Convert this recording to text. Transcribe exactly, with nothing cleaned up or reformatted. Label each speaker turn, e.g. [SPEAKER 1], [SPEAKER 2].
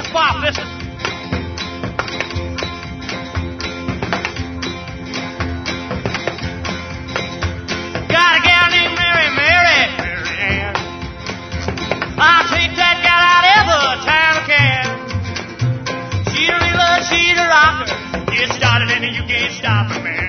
[SPEAKER 1] Pop, listen. Got a gal named Mary, Mary, Mary Ann. I'll take that gal out every time I can. She's a reeler, she's a rocker. Get started and you can't stop her, man.